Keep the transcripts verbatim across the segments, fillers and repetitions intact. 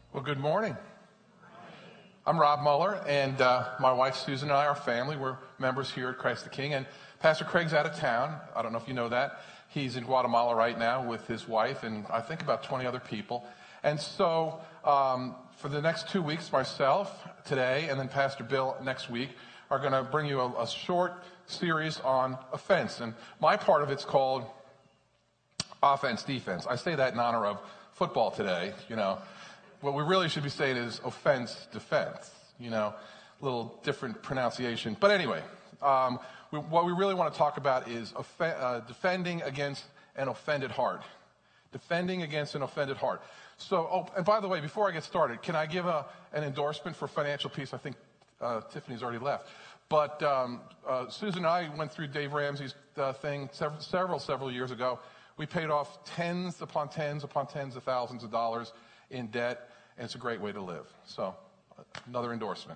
Well, good morning. I'm Rob Muller, and uh, my wife Susan and I, our family, we're members here at Christ the King. And Pastor Craig's out of town. I don't know if you know that. He's in Guatemala right now with his wife and I think about twenty other people. And so um, for the next two weeks, myself today and then Pastor Bill next week are going to bring you a, a short series on offense. And my part of it's called offense, defense. I say that in honor of football today, you know. What we really should be saying is offense, defense, you know, a little different pronunciation. But anyway, um, we, what we really want to talk about is off- uh, defending against an offended heart. Defending against an offended heart. So, oh, and by the way, before I get started, can I give a, an endorsement for Financial Peace? I think uh, Tiffany's already left. But um, uh, Susan and I went through Dave Ramsey's uh, thing several, several, several years ago. We paid off tens upon tens upon tens of thousands of dollars in debt, and it's a great way to live. So, another endorsement.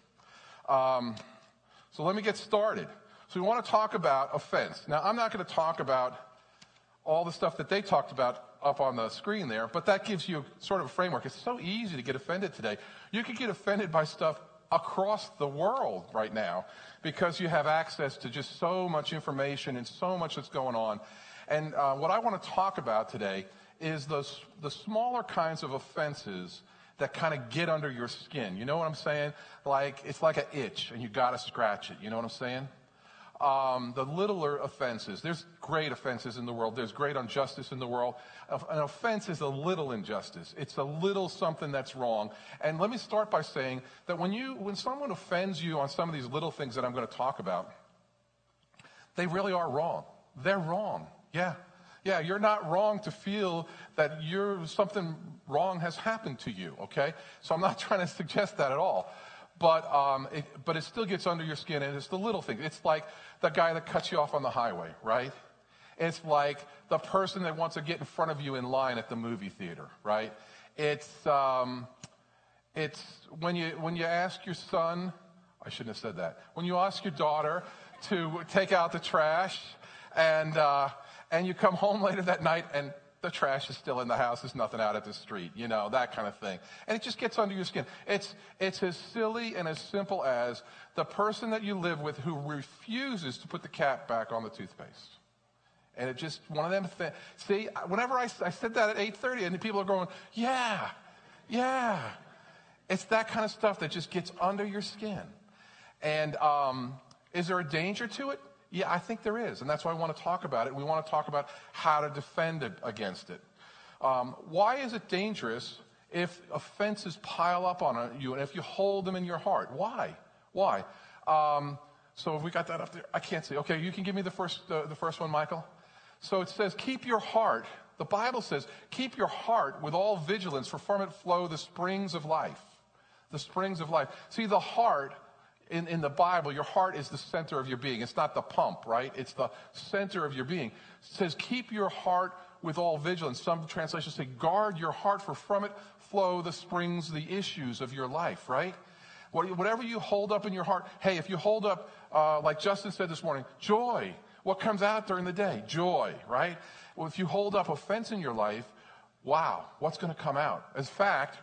Um, so let me get started. So we want to talk about offense. Now, I'm not going to talk about all the stuff that they talked about up on the screen there, but that gives you sort of a framework. It's so easy to get offended today. You could get offended by stuff across the world right now because you have access to just so much information and so much that's going on. And uh, what I want to talk about today is those the smaller kinds of offenses that kind of get under your skin. You know what I'm saying? Like, it's like an itch, and you got to scratch it. You know what I'm saying? Um, the littler offenses. There's great offenses in the world. There's great injustice in the world. An offense is a little injustice. It's a little something that's wrong. And let me start by saying that when you, when someone offends you on some of these little things that I'm going to talk about, they really are wrong. They're wrong. Yeah. Yeah, you're not wrong to feel that you're, something wrong has happened to you, okay? So I'm not trying to suggest that at all. But um, it, but it still gets under your skin, and it's the little thing. It's like the guy that cuts you off on the highway, right? It's like the person that wants to get in front of you in line at the movie theater, right? It's um, it's when you when you ask your son, I shouldn't have said that. When you ask your daughter to take out the trash, and uh, and you come home later that night and the trash is still in the house, there's nothing out at the street, you know, that kind of thing. And it just gets under your skin. It's it's as silly and as simple as the person that you live with who refuses to put the cap back on the toothpaste. And it just, one of them, th- see, whenever I, I said that at eight thirty, and people are going, yeah, yeah. It's that kind of stuff that just gets under your skin. And um, is there a danger to it? Yeah, I think there is, and that's why I want to talk about it. We want to talk about how to defend it against it. Um, why is it dangerous if offenses pile up on you and if you hold them in your heart? Why? Why? Um, so have we got that up there? I can't see. Okay, you can give me the first, uh, the first one, Michael. So it says, keep your heart. The Bible says, keep your heart with all vigilance, for from it flow the springs of life. The springs of life. See, the heart... In, in the Bible, your heart is the center of your being. It's not the pump, right? It's the center of your being. It says, keep your heart with all vigilance. Some translations say, guard your heart, for from it flow the springs, the issues of your life, right? Whatever you hold up in your heart. Hey, if you hold up, uh, like Justin said this morning, joy. What comes out during the day? Joy, right? Well, if you hold up offense in your life, wow, what's going to come out? In fact,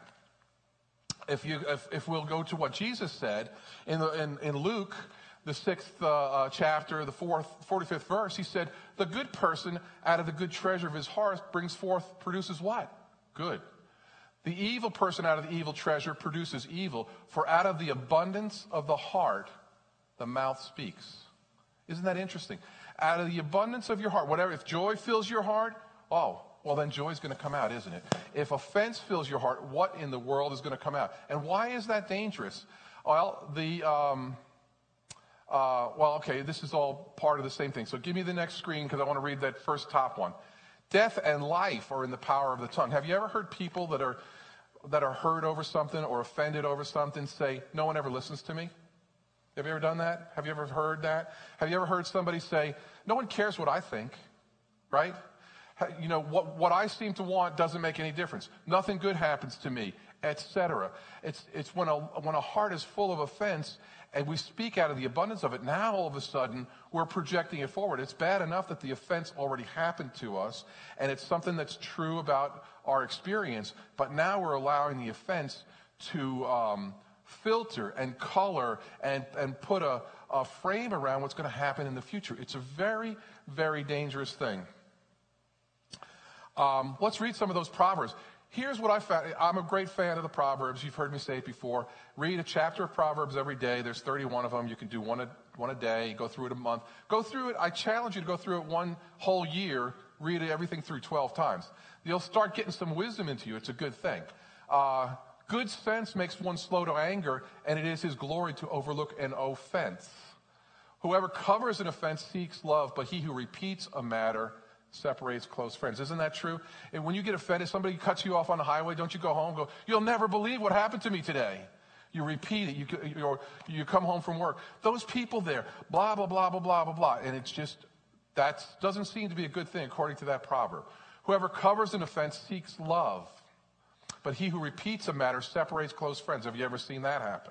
If you, if, if we'll go to what Jesus said in, the, in, in Luke, the sixth uh, uh, chapter, the fourth, forty-fifth verse, he said, the good person out of the good treasure of his heart brings forth, produces what? Good. The evil person out of the evil treasure produces evil, for out of the abundance of the heart, the mouth speaks. Isn't that interesting? Out of the abundance of your heart, whatever, if joy fills your heart, oh, well, then joy is going to come out, isn't it? If offense fills your heart, what in the world is going to come out? And why is that dangerous? Well, the, um, uh, well, okay, this is all part of the same thing. So give me the next screen because I want to read that first top one. Death and life are in the power of the tongue. Have you ever heard people that are, that are hurt over something or offended over something say, no one ever listens to me? Have you ever done that? Have you ever heard that? Have you ever heard somebody say, no one cares what I think, right? You know, what, what I seem to want doesn't make any difference. Nothing good happens to me, et cetera. It's, it's when a, when a heart is full of offense and we speak out of the abundance of it, now all of a sudden we're projecting it forward. It's bad enough that the offense already happened to us, and it's something that's true about our experience, but now we're allowing the offense to um, filter and color and, and put a, a frame around what's going to happen in the future. It's a very, very dangerous thing. Um, let's read some of those Proverbs. Here's what I found. I'm a great fan of the Proverbs. You've heard me say it before. Read a chapter of Proverbs every day. There's thirty-one of them. You can do one a, one a day. Go through it a month. Go through it. I challenge you to go through it one whole year. Read it, everything through twelve times. You'll start getting some wisdom into you. It's a good thing. Uh, good sense makes one slow to anger, and it is his glory to overlook an offense. Whoever covers an offense seeks love, but he who repeats a matter separates close friends. Isn't that true? And when you get offended, somebody cuts you off on the highway, don't you go home and go, you'll never believe what happened to me today. You repeat it. You, you, you come home from work. Those people there, blah, blah, blah, blah, blah, blah, blah. And it's just, that doesn't seem to be a good thing according to that proverb. Whoever covers an offense seeks love, but he who repeats a matter separates close friends. Have you ever seen that happen?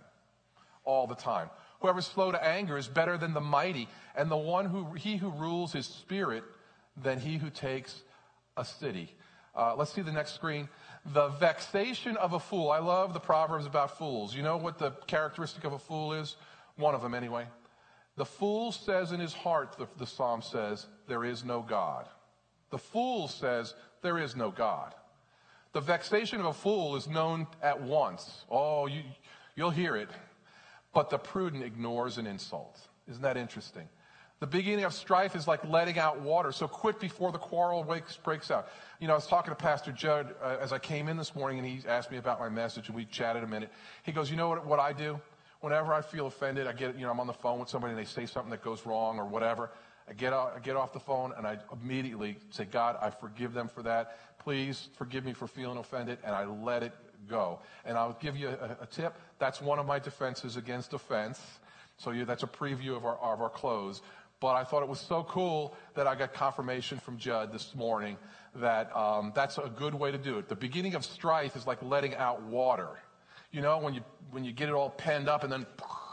All the time. Whoever's slow to anger is better than the mighty, and the one who, he who rules his spirit than he who takes a city. Uh, let's see the next screen. The vexation of a fool. I love the Proverbs about fools. You know what the characteristic of a fool is? One of them anyway. The fool says in his heart, the, the Psalm says, there is no God. The fool says, there is no God. The vexation of a fool is known at once. Oh, you, you'll hear it. But the prudent ignores an insult. Isn't that interesting? The beginning of strife is like letting out water, so quit before the quarrel breaks out. You know, I was talking to Pastor Judd uh, as I came in this morning, and he asked me about my message, and we chatted a minute. He goes, you know what, what I do? Whenever I feel offended, I get, you know, I'm on the phone with somebody, and they say something that goes wrong or whatever. I get, out, I get off the phone, and I immediately say, God, I forgive them for that. Please forgive me for feeling offended, and I let it go. And I'll give you a, a tip. That's one of my defenses against offense. So you, that's a preview of our, of our close. But I thought it was so cool that I got confirmation from Judd this morning that um, that's a good way to do it. The beginning of strife is like letting out water. You know, when you when you get it all penned up and then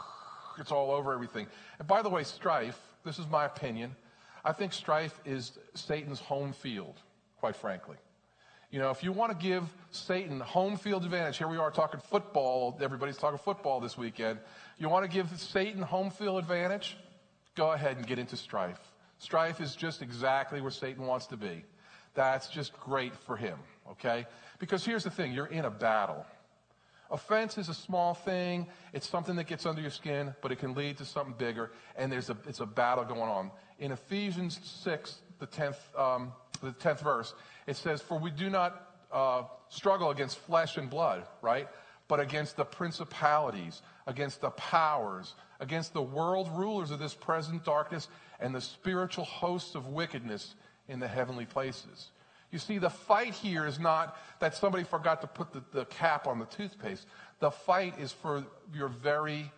it's all over everything. And by the way, strife, this is my opinion, I think strife is Satan's home field, quite frankly. You know, if you want to give Satan home field advantage, here we are talking football, everybody's talking football this weekend. You want to give Satan home field advantage? Go ahead and get into strife. Strife is just exactly where Satan wants to be. That's just great for him, okay? Because here's the thing, you're in a battle. Offense is a small thing. It's something that gets under your skin, but it can lead to something bigger, and there's a, it's a battle going on. In Ephesians six, the tenth, um, the tenth verse, it says, for we do not uh, struggle against flesh and blood, right? But against the principalities, against the powers, against the world rulers of this present darkness and the spiritual hosts of wickedness in the heavenly places. You see, the fight here is not that somebody forgot to put the, the cap on the toothpaste. The fight is for your very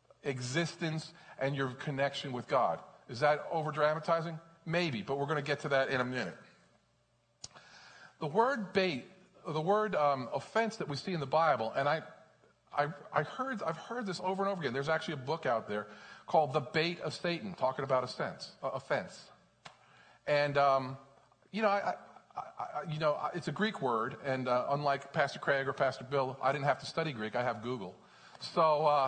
existence and your connection with God. Is that over-dramatizing? Maybe, but we're going to get to that in a minute. The word bait, the word um, offense that we see in the Bible, and I, I, I heard, I've heard this over and over again. There's actually a book out there called The Bait of Satan, talking about offense. Uh, offense. And, um, you know, I, I, I, you know, it's a Greek word, and uh, unlike Pastor Craig or Pastor Bill, I didn't have to study Greek. I have Google. So uh,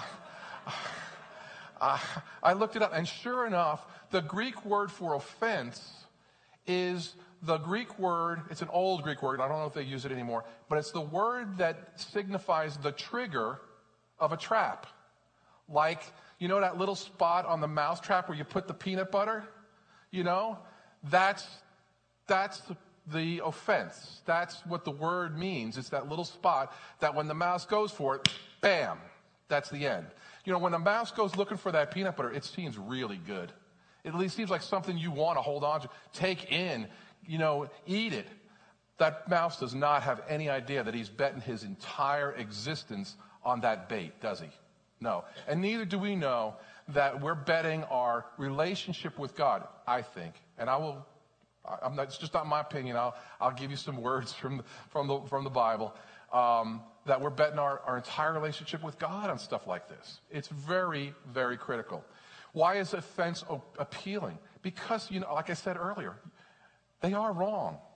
uh, I looked it up, and sure enough, the Greek word for offense is the Greek word, it's an old Greek word, I don't know if they use it anymore, but it's the word that signifies the trigger of a trap. Like, you know that little spot on the mouse trap where you put the peanut butter? You know? That's, that's the, the offense. That's what the word means. It's that little spot that when the mouse goes for it, bam, that's the end. You know, when the mouse goes looking for that peanut butter, it seems really good. It at least seems like something you want to hold on to, take in, you know, eat it. That mouse does not have any idea that he's betting his entire existence on that bait, does he? No. And neither do we know that we're betting our relationship with God, I think. And I will, I'm not, it's just not my opinion. I'll, I'll give you some words from, from, the, from the Bible. Um, that we're betting our, our entire relationship with God on stuff like this. It's very, very critical. Why is offense appealing? Because, you know, like I said earlier, they are wrong.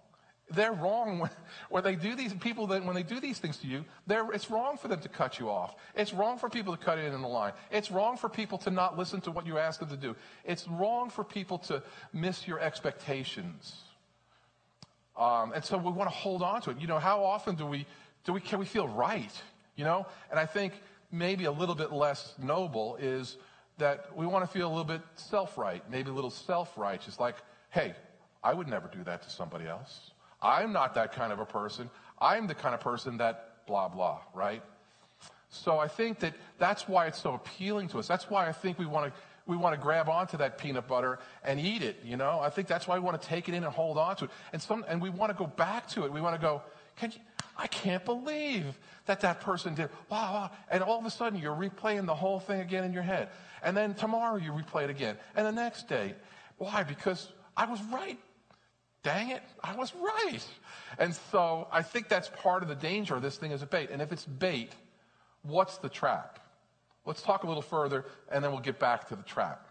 They're wrong when, when they do these people that when they do these things to you. They're, it's wrong for them to cut you off. It's wrong for people to cut in in the line. It's wrong for people to not listen to what you ask them to do. It's wrong for people to miss your expectations. Um, and so we want to hold on to it. You know, how often do we do we can we feel right? You know, and I think maybe a little bit less noble is that we want to feel a little bit self-right, maybe a little self-righteous, like, hey, I would never do that to somebody else. I'm not that kind of a person. I'm the kind of person that blah, blah, right? So I think that that's why it's so appealing to us. That's why I think we want to we want to grab onto that peanut butter and eat it, you know? I think that's why we want to take it in and hold on to it. And some and we want to go back to it. We want to go, Can you, I can't believe that that person did, wow, wow. And all of a sudden you're replaying the whole thing again in your head. And then tomorrow you replay it again. And the next day. Why? Because I was right. Dang it, I was right. And so I think that's part of the danger of this thing as a bait. And if it's bait, what's the trap? Let's talk a little further, and then we'll get back to the trap.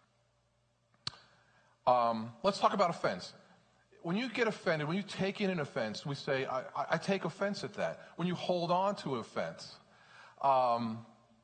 Um, let's talk about offense. When you get offended, when you take in an offense, we say, I, I, I take offense at that. When you hold on to offense, um,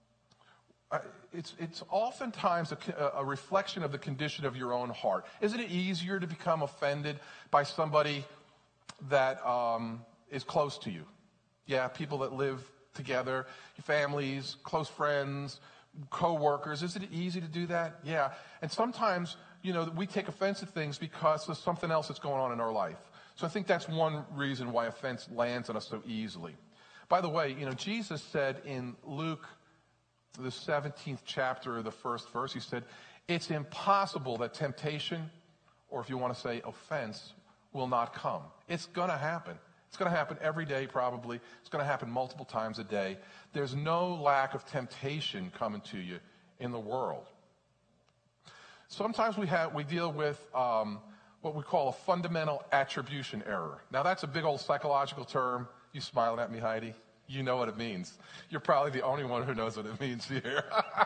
It's, it's oftentimes a, a reflection of the condition of your own heart. Isn't it easier to become offended by somebody that um, is close to you? Yeah, people that live together, families, close friends, co-workers. Isn't it easy to do that? Yeah. And sometimes, you know, we take offense at things because there's something else that's going on in our life. So I think that's one reason why offense lands on us so easily. By the way, you know, Jesus said in Luke the seventeenth chapter of the first verse, he said, it's impossible that temptation, or if you want to say offense, will not come. It's going to happen. It's going to happen every day probably. It's going to happen multiple times a day. There's no lack of temptation coming to you in the world. Sometimes we have we deal with um, what we call a fundamental attribution error. Now that's a big old psychological term. You smiling at me, Heidi? You know what it means. You're probably the only one who knows what it means here.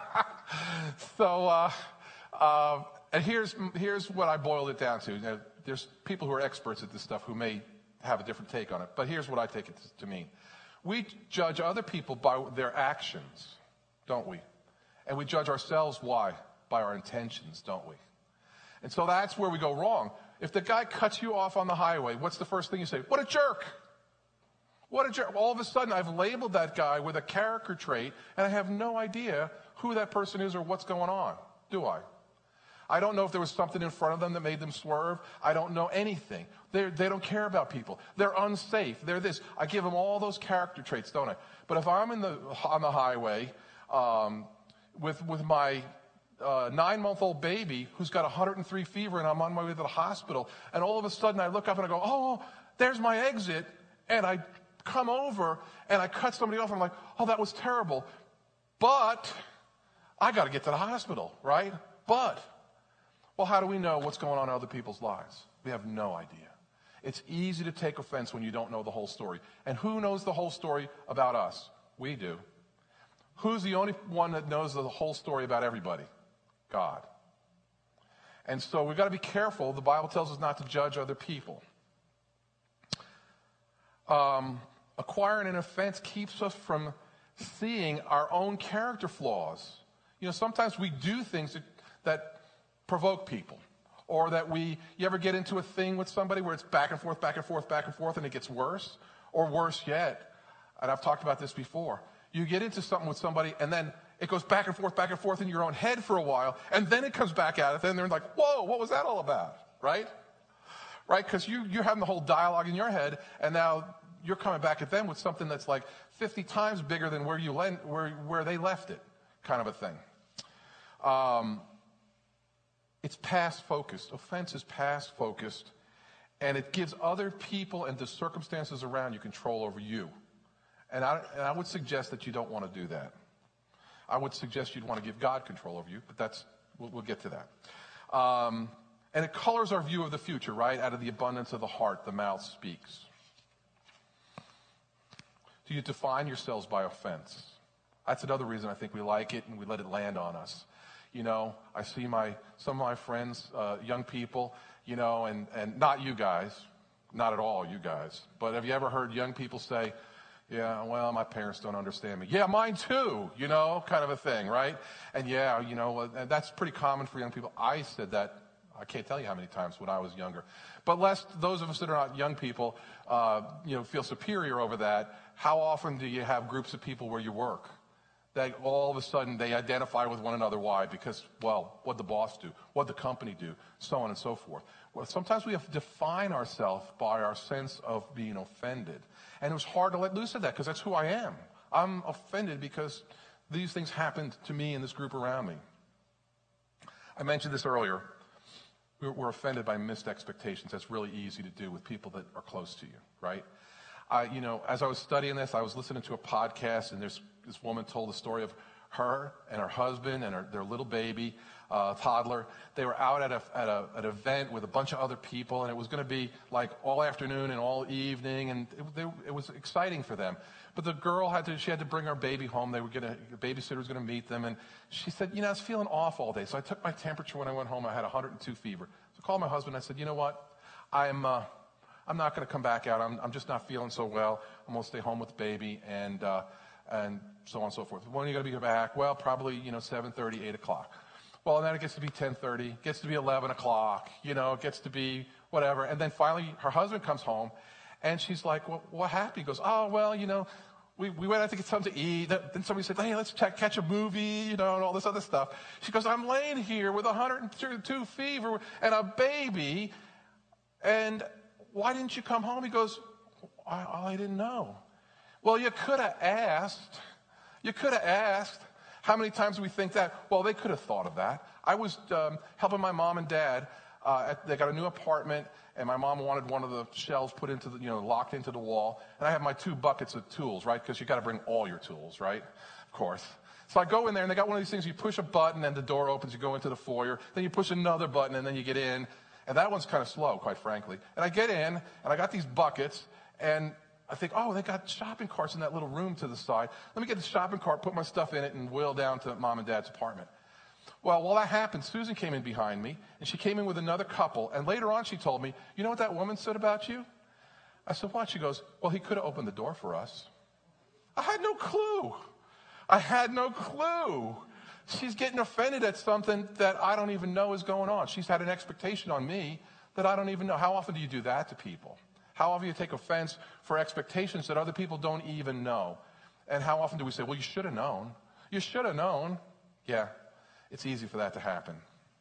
so, uh, uh, and here's here's what I boiled it down to. Now, there's people who are experts at this stuff who may have a different take on it, but here's what I take it to mean. We judge other people by their actions, don't we? And we judge ourselves, why? By our intentions, don't we? And so that's where we go wrong. If the guy cuts you off on the highway, what's the first thing you say? What a jerk! What a jerk. All of a sudden, I've labeled that guy with a character trait, and I have no idea who that person is or what's going on, do I? I don't know if there was something in front of them that made them swerve. I don't know anything. They're, they don't care about people. They're unsafe. They're this. I give them all those character traits, don't I? But if I'm in the, on the highway um, with, with my uh, nine-month-old baby who's got one hundred three fever and I'm on my way to the hospital, and all of a sudden I look up and I go, oh, there's my exit, and I come over and I cut somebody off. I'm like, oh, that was terrible. But I got to get to the hospital, right? But, well, how do we know what's going on in other people's lives? We have no idea. It's easy to take offense when you don't know the whole story. And who knows the whole story about us? We do. Who's the only one that knows the whole story about everybody? God. And so we've got to be careful. The Bible tells us not to judge other people. Um... Acquiring an offense keeps us from seeing our own character flaws. You know, sometimes we do things that, that provoke people. Or that we, you ever get into a thing with somebody where it's back and forth, back and forth, back and forth, and it gets worse? Or worse yet, and I've talked about this before, you get into something with somebody, and then it goes back and forth, back and forth in your own head for a while, and then it comes back at it, and they're like, whoa, what was that all about? Right? Right? Because you, you're having the whole dialogue in your head, and now you're coming back at them with something that's like fifty times bigger than where you lend, where where they left it, kind of a thing. Um, it's past focused. Offense is past focused, and it gives other people and the circumstances around you control over you. And I and I would suggest that you don't want to do that. I would suggest you'd want to give God control over you, but that's we'll, we'll get to that. Um, and it colors our view of the future, right? Out of the abundance of the heart, the mouth speaks. Do you define yourselves by offense? That's another reason I think we like it and we let it land on us. You know, I see my some of my friends, uh, young people, you know, and, and not you guys, Not at all, you guys. But have you ever heard young people say, yeah, well, my parents don't understand me. Yeah, mine too, you know, kind of a thing, right? And yeah, you know, that's pretty common for young people. I said that, I can't tell you how many times when I was younger. But lest those of us that are not young people, uh, you know, feel superior over that, how often do you have groups of people where you work that all of a sudden they identify with one another? Why? Because, well, what'd the boss do? What'd the company do? So on and so forth. Well, sometimes we have to define ourselves by our sense of being offended. And it was hard to let loose of that because that's who I am. I'm offended because these things happened to me and this group around me. I mentioned this earlier. We're, we're offended by missed expectations. That's really easy to do with people that are close to you, right? I, you know, as I was studying this, I was listening to a podcast, and there's, this woman told the story of her and her husband and her, their little baby, uh, toddler. They were out at a, at a, at an event with a bunch of other people, and it was going to be like all afternoon and all evening, and it, they, it was exciting for them. But the girl had to, she had to bring her baby home. They were going to, the babysitter was going to meet them, and she said, you know, I was feeling off all day. So I took my temperature when I went home. I had one hundred two fever. So I called my husband. I said, you know what? I'm, uh, I'm not going to come back out. I'm, I'm just not feeling so well. I'm going to stay home with the baby, and, uh, and so on and so forth. When are you going to be back? Well, probably, you know, seven thirty, eight o'clock. Well, and then it gets to be ten thirty, gets to be eleven o'clock, you know, it gets to be whatever. And then finally, her husband comes home, and she's like, well, what happened? He goes, oh, well, you know, we, we went out to get something to eat. Then somebody said, hey, let's check, catch a movie, you know, and all this other stuff. She goes, I'm laying here with one hundred two fever and a baby, and why didn't you come home? He goes, I, I didn't know. Well, you could have asked. You could have asked. How many times do we think that? Well, they could have thought of that. I was um, helping my mom and dad. Uh, at, they got a new apartment, and my mom wanted one of the shelves put into the, you know, locked into the wall. And I have my two buckets of tools, right? Because you got to bring all your tools, right? Of course. So I go in there, and they got one of these things. You push a button, and the door opens. You go into the foyer. Then you push another button, and then you get in. And that one's kind of slow, quite frankly. And I get in, and I got these buckets, and I think, oh, they got shopping carts in that little room to the side. Let me get the shopping cart, put my stuff in it, and wheel down to mom and dad's apartment. Well, while that happened, Susan came in behind me, and she came in with another couple. And later on, she told me, you know what that woman said about you? I said, what? She goes, well, he could have opened the door for us. I had no clue. I had no clue. She's getting offended at something that I don't even know is going on. She's had an expectation on me that I don't even know. How often do you do that to people? How often do you take offense for expectations that other people don't even know? And how often do we say, well, you should have known. You should have known. Yeah, it's easy for that to happen.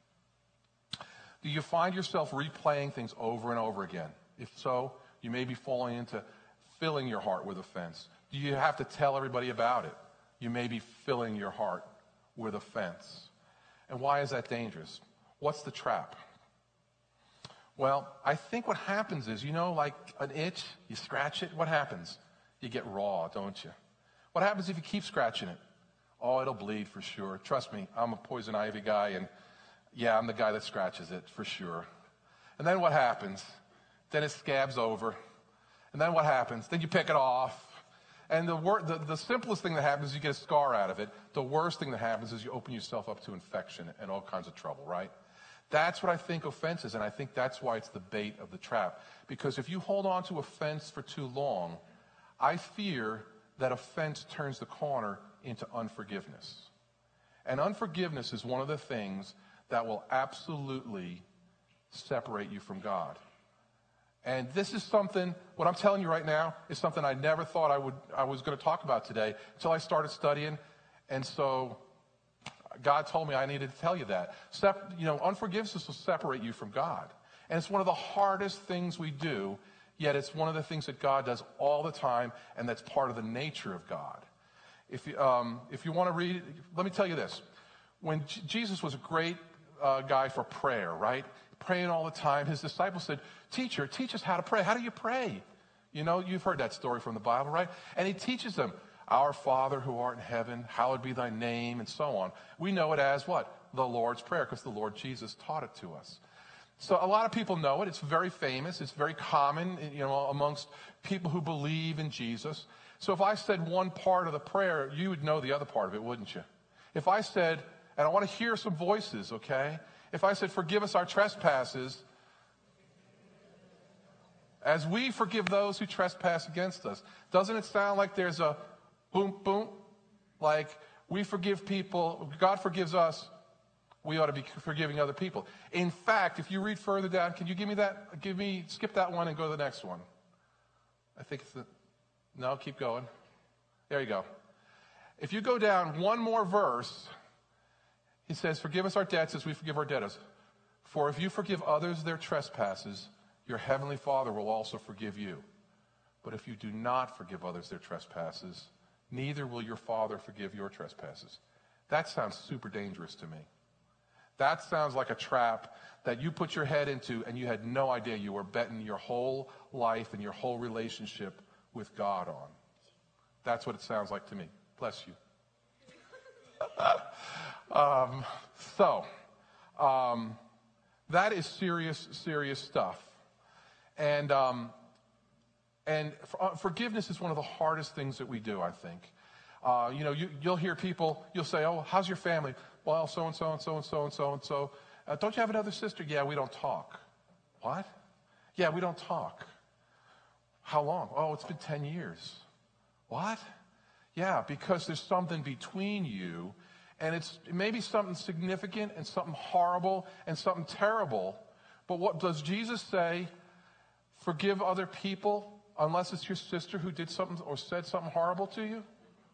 Do you find yourself replaying things over and over again? If so, you may be falling into filling your heart with offense. Do you have to tell everybody about it? You may be filling your heart with offense. And why is that dangerous? What's the trap? Well, I think what happens is, you know, like an itch, you scratch it, what happens? You get raw, don't you? What happens if you keep scratching it? Oh, it'll bleed for sure. Trust me, I'm a poison ivy guy, and yeah, I'm the guy that scratches it for sure. And then what happens? Then it scabs over. And then what happens? Then you pick it off. And the, wor- the, the simplest thing that happens is you get a scar out of it. The worst thing that happens is you open yourself up to infection and all kinds of trouble, right? That's what I think offense is, and I think that's why it's the bait of the trap. Because if you hold on to offense for too long, I fear that offense turns the corner into unforgiveness. And unforgiveness is one of the things that will absolutely separate you from God. And this is something, what I'm telling you right now, is something I never thought I would I was going to talk about today until I started studying. And so God told me I needed to tell you that. Sep- you know, unforgiveness will separate you from God. And it's one of the hardest things we do, yet it's one of the things that God does all the time, and that's part of the nature of God. If you, um, if you want to read, let me tell you this. When J- Jesus was a great uh, guy for prayer, right? Praying all the time. His disciples said, teacher, teach us how to pray. How do you pray? You know, you've heard that story from the Bible, right? And he teaches them, our Father who art in heaven, hallowed be thy name, and so on. We know it as what? The Lord's Prayer, because the Lord Jesus taught it to us. So a lot of people know it. It's very famous. It's very common, you know, amongst people who believe in Jesus. So if I said one part of the prayer, you would know the other part of it, wouldn't you? If I said, and I want to hear some voices, okay? If I said, forgive us our trespasses, As we forgive those who trespass against us. Doesn't it sound like there's a boom, boom? Like we forgive people, God forgives us, we ought to be forgiving other people. In fact, if you read further down, can you give me that, give me, skip that one and go to the next one. I think it's the, no, keep going. There you go. If you go down one more verse, he says, forgive us our debts as we forgive our debtors. For if you forgive others their trespasses, your heavenly Father will also forgive you. But if you do not forgive others their trespasses, neither will your Father forgive your trespasses. That sounds super dangerous to me. That sounds like a trap that you put your head into and you had no idea you were betting your whole life and your whole relationship with God on. That's what it sounds like to me. Bless you. um, so, um, that is serious, serious stuff. And um, and for, uh, forgiveness is one of the hardest things that we do, I think. Uh, you know, you, you'll hear people, you'll say, oh, how's your family? Well, so-and-so and so-and-so and so-and-so. Uh, don't you have another sister? Yeah, we don't talk. What? Yeah, we don't talk. How long? Oh, it's been ten years. What? Yeah, because there's something between you, and it's maybe something significant and something horrible and something terrible. But what does Jesus say? Forgive other people unless it's your sister who did something or said something horrible to you?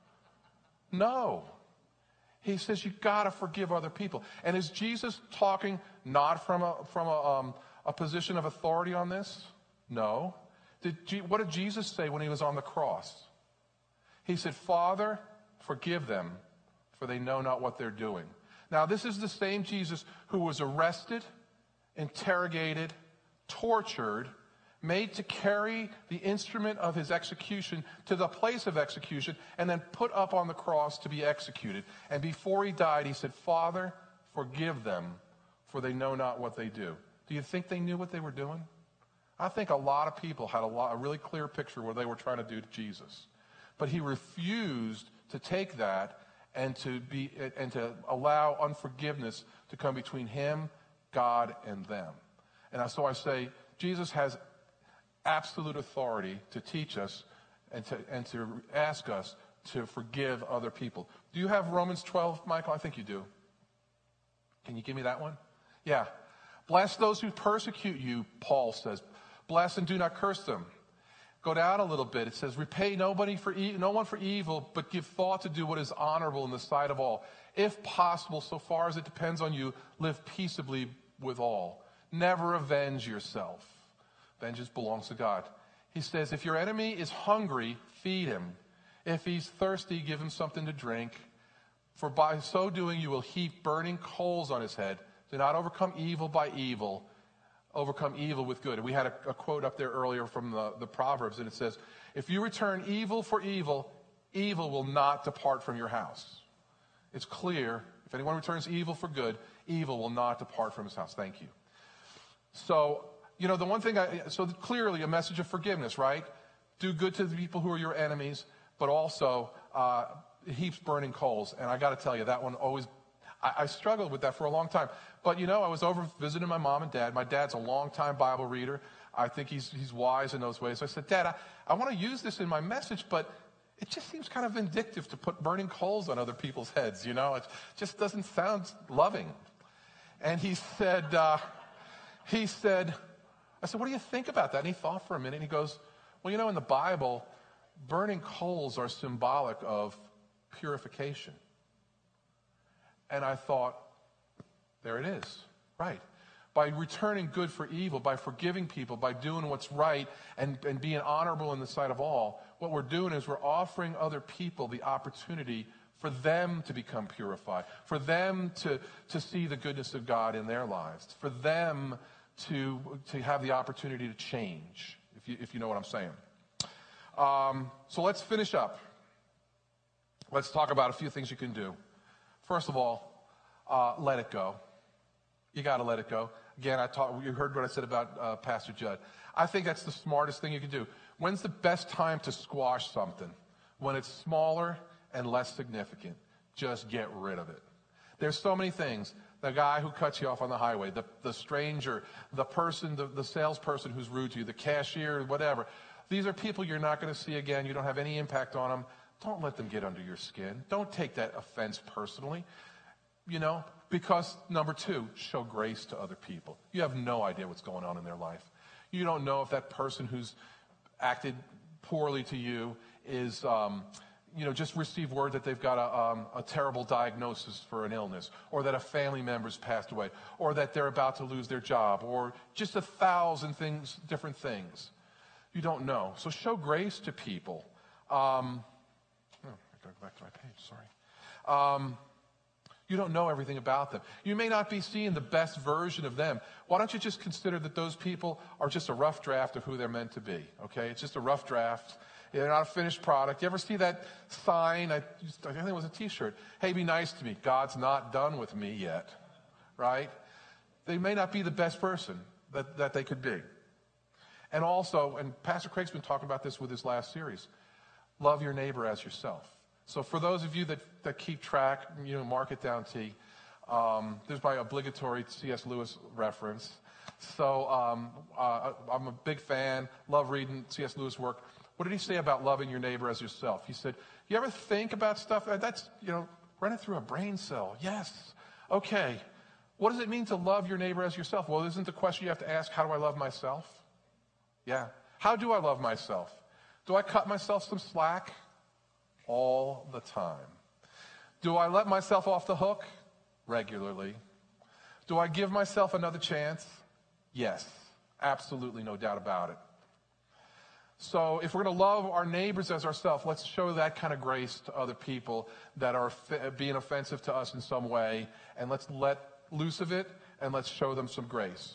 No. He says you got to forgive other people. And is Jesus talking not from a from a, um, a position of authority on this? No. Did G- what did Jesus say when he was on the cross? He said, Father, forgive them, for they know not what they're doing. Now, this is the same Jesus who was arrested, interrogated, tortured, made to carry the instrument of his execution to the place of execution, and then put up on the cross to be executed. And before he died, he said, Father, forgive them, for they know not what they do. Do you think they knew what they were doing? I think a lot of people had a, lot, a really clear picture of what they were trying to do to Jesus. But he refused to take that and to be and to allow unforgiveness to come between him, God, and them. And so I say, Jesus has absolute authority to teach us and to and to ask us to forgive other people. Do you have Romans twelve, Michael? I think you do. Can you give me that one? Yeah. Bless those who persecute you, Paul says. Bless and do not curse them. Go down a little bit. It says, repay nobody for e- no one for evil, but give thought to do what is honorable in the sight of all. If possible, so far as it depends on you, live peaceably with all. Never avenge yourself. Vengeance belongs to God. He says, if your enemy is hungry, feed him. If he's thirsty, give him something to drink. For by so doing, you will heap burning coals on his head. Do not overcome evil by evil. Overcome evil with good. And we had a, a quote up there earlier from the, the Proverbs, and it says, if you return evil for evil, evil will not depart from your house. It's clear, if anyone returns evil for good, evil will not depart from his house. Thank you. So, you know, the one thing, I, so clearly a message of forgiveness, right? Do good to the people who are your enemies, but also uh, heaps burning coals. And I got to tell you, that one always, I, I struggled with that for a long time. But, you know, I was over visiting my mom and dad. My dad's a longtime Bible reader. I think he's he's wise in those ways. So I said, Dad, I, I want to use this in my message, but it just seems kind of vindictive to put burning coals on other people's heads, you know? It just doesn't sound loving. And he said, uh, he said, I said, what do you think about that? And he thought for a minute, and he goes, well, you know, in the Bible, burning coals are symbolic of purification. And I thought, there it is. Right. By returning good for evil, by forgiving people, by doing what's right and, and being honorable in the sight of all, what we're doing is we're offering other people the opportunity for them to become purified, for them to, to see the goodness of God in their lives, for them to, to have the opportunity to change, if you, if you know what I'm saying. Um, so let's finish up. Let's talk about a few things you can do. First of all, uh, let it go. You got to let it go. Again, I talked, you heard what I said about uh, Pastor Judd. I think that's the smartest thing you can do. When's the best time to squash something? When it's smaller and less significant. Just get rid of it. There's so many things The guy who cuts you off on the highway, the, the stranger, the person, the, the salesperson who's rude to you, the cashier, whatever. These are people you're not going to see again. You don't have any impact on them. Don't let them get under your skin. Don't take that offense personally. You know, because number two, show grace to other people. You have no idea what's going on in their life. You don't know if that person who's acted poorly to you is, um, you know, just received word that they've got a, um, a terrible diagnosis for an illness, or that a family member's passed away, or that they're about to lose their job, or just a thousand things, different things. You don't know. So show grace to people. Um, oh, I gotta go back to my page, sorry. Um, you don't know everything about them. You may not be seeing the best version of them. Why don't you just consider that those people are just a rough draft of who they're meant to be, okay? It's just a rough draft. They're not a finished product. You ever see that sign? I, just, I think it was a T-shirt. Hey, be nice to me. God's not done with me yet, right? They may not be the best person that, that they could be. And also, and Pastor Craig's been talking about this with his last series, love your neighbor as yourself. So for those of you that, that keep track, you know, mark it down, T. Um, there's my obligatory C S Lewis reference. So um, uh, I'm a big fan, love reading C S Lewis work. What did he say about loving your neighbor as yourself? He said, you ever think about stuff? That's, you know, run it through a brain cell. Yes. Okay. What does it mean to love your neighbor as yourself? Well, isn't the question you have to ask, how do I love myself? Yeah. How do I love myself? Do I cut myself some slack? All the time. Do I let myself off the hook? Regularly. Do I give myself another chance? Yes. Absolutely, no doubt about it. So if we're going to love our neighbors as ourselves, let's show that kind of grace to other people that are being offensive to us in some way, and let's let loose of it, and let's show them some grace.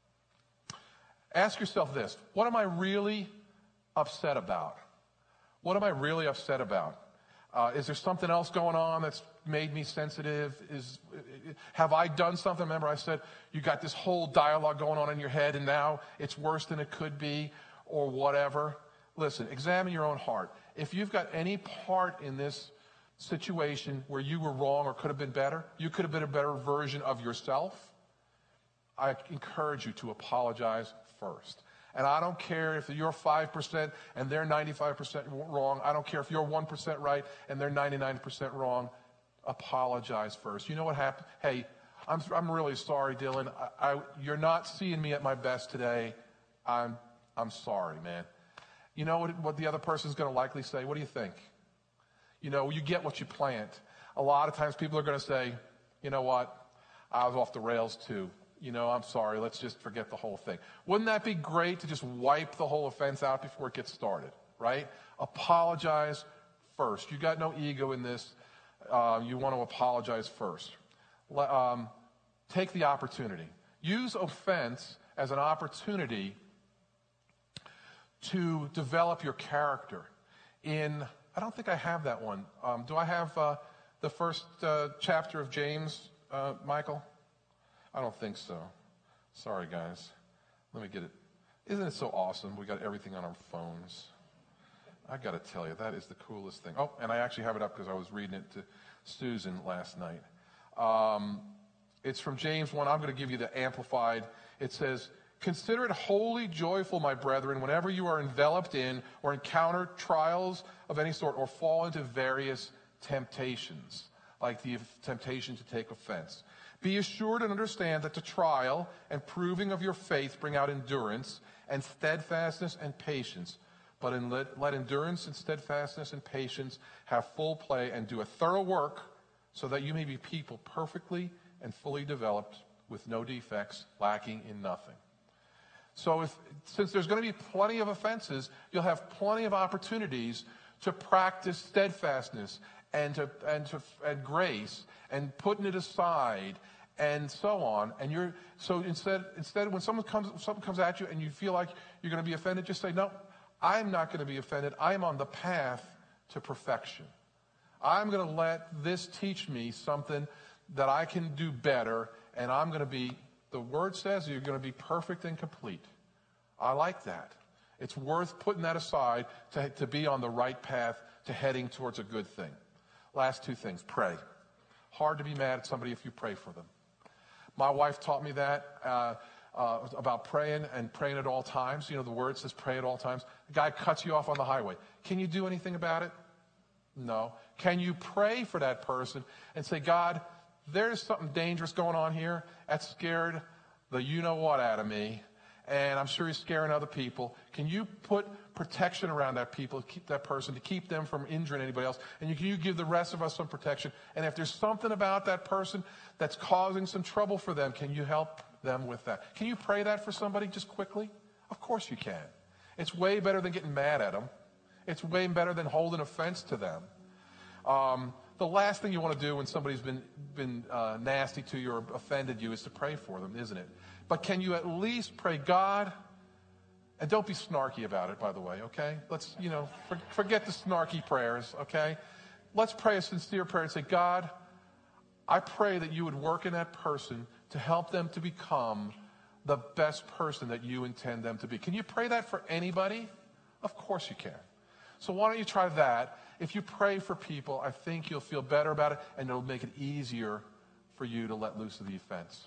Ask yourself this: what am I really upset about? What am I really upset about? Uh, is there something else going on that's made me sensitive? Is, have I done something? Remember I said you got this whole dialogue going on in your head, and now it's worse than it could be, or whatever. Listen, examine your own heart. If you've got any part in this situation where you were wrong or could have been better, you could have been a better version of yourself, I encourage you to apologize first. And I don't care if you're five percent and they're ninety-five percent wrong. I don't care if you're one percent right and they're ninety-nine percent wrong. Apologize first. You know what happened? Hey, I'm, I'm really sorry, Dylan. I, I, you're not seeing me at my best today. I'm, I'm sorry, man. You know what, what the other person's going to likely say? What do you think? You know, you get what you plant. A lot of times people are going to say, you know what? I was off the rails too. You know, I'm sorry, let's just forget the whole thing. Wouldn't that be great to just wipe the whole offense out before it gets started, right? Apologize first. You got no ego in this. Uh, you want to apologize first. Um, take the opportunity. Use offense as an opportunity to develop your character. In, I don't think I have that one. Um, do I have uh, the first uh, chapter of James, uh, Michael? I don't think so. Sorry, guys. Let me get it. Isn't it so awesome? We got everything on our phones. I got to tell you, that is the coolest thing. Oh, and I actually have it up because I was reading it to Susan last night. Um, it's from James one. I'm going to give you the Amplified. It says, consider it wholly joyful, my brethren, whenever you are enveloped in or encounter trials of any sort or fall into various temptations, like the temptation to take offense. Be assured and understand that the trial and proving of your faith bring out endurance and steadfastness and patience. But in let, let endurance and steadfastness and patience have full play and do a thorough work so that you may be people perfectly and fully developed with no defects, lacking in nothing. So if, since there's going to be plenty of offenses, you'll have plenty of opportunities to practice steadfastness and to and to and grace and putting it aside and so on. And you're so instead instead when someone comes something comes at you and you feel like you're going to be offended, just say, no, I'm not going to be offended. I'm on the path to perfection. I'm going to let this teach me something that I can do better, and I'm going to be, the word says you're going to be perfect and complete. I like that. It's worth putting that aside to, to be on the right path to heading towards a good thing. Last two things. Pray. Hard to be mad at somebody if you pray for them. My wife taught me that uh, uh, about praying and praying at all times. You know, the word says pray at all times. A guy cuts you off on the highway. Can you do anything about it? No. Can you pray for that person and say, God, there's something dangerous going on here that scared the you-know-what out of me, and I'm sure he's scaring other people. Can you put protection around that people, keep that person, to keep them from injuring anybody else? And you, can you give the rest of us some protection? And if there's something about that person that's causing some trouble for them, can you help them with that? Can you pray that for somebody just quickly? Of course you can. It's way better than getting mad at them. It's way better than holding offense to them. Um, the last thing you want to do when somebody's been, been uh, nasty to you or offended you is to pray for them, isn't it? But can you at least pray, God, and don't be snarky about it, by the way, okay? Let's, you know, for, forget the snarky prayers, okay? Let's pray a sincere prayer and say, God, I pray that you would work in that person to help them to become the best person that you intend them to be. Can you pray that for anybody? Of course you can. So why don't you try that? If you pray for people, I think you'll feel better about it, and it'll make it easier for you to let loose of the offense.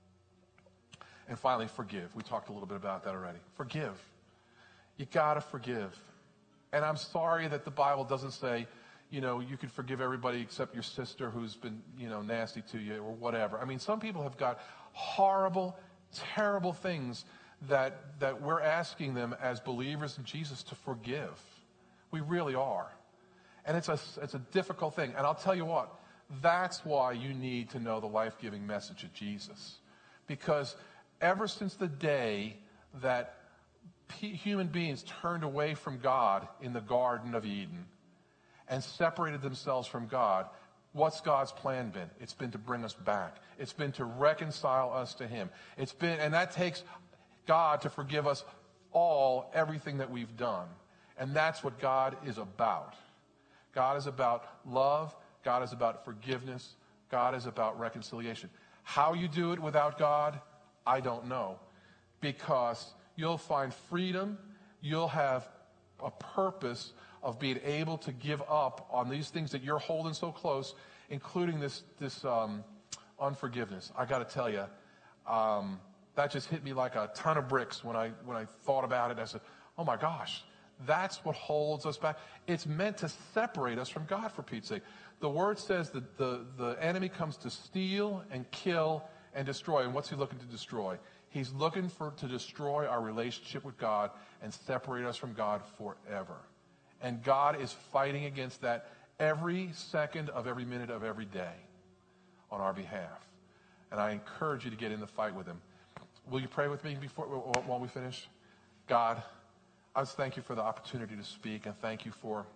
And finally, forgive. We talked a little bit about that already. Forgive. You got to forgive. And I'm sorry that the Bible doesn't say, you know, you can forgive everybody except your sister who's been, you know, nasty to you or whatever. I mean, some people have got horrible, terrible things that that we're asking them as believers in Jesus to forgive. We really are. And it's a, it's a difficult thing. And I'll tell you what, that's why you need to know the life-giving message of Jesus. Because ever since the day that p- human beings turned away from God in the Garden of Eden and separated themselves from God, what's God's plan been? It's been to bring us back. It's been to reconcile us to him. It's been, and that takes God to forgive us all, everything that we've done. And that's what God is about. God is about love. God is about forgiveness. God is about reconciliation. How you do it without God, I don't know. Because you'll find freedom. You'll have a purpose of being able to give up on these things that you're holding so close, including this, this um, unforgiveness. I got to tell you, um, that just hit me like a ton of bricks when I, when I thought about it. I said, oh my gosh. That's what holds us back. It's meant to separate us from God, for Pete's sake. The word says that the, the enemy comes to steal and kill and destroy. And what's he looking to destroy? He's looking for to destroy our relationship with God and separate us from God forever. And God is fighting against that every second of every minute of every day on our behalf. And I encourage you to get in the fight with him. Will you pray with me before while we finish? God, I just thank you for the opportunity to speak, and thank you for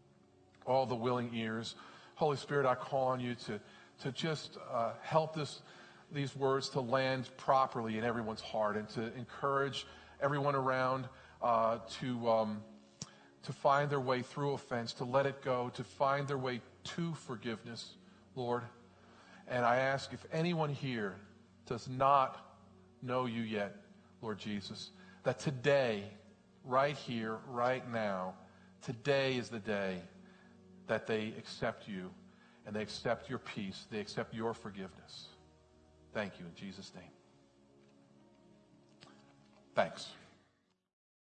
all the willing ears. Holy Spirit, I call on you to, to just uh, help this, these words to land properly in everyone's heart, and to encourage everyone around uh, to, um, to find their way through offense, to let it go, to find their way to forgiveness, Lord. And I ask if anyone here does not know you yet, Lord Jesus, that today, right here, right now, today is the day that they accept you and they accept your peace. They accept your forgiveness. Thank you in Jesus' name. Thanks.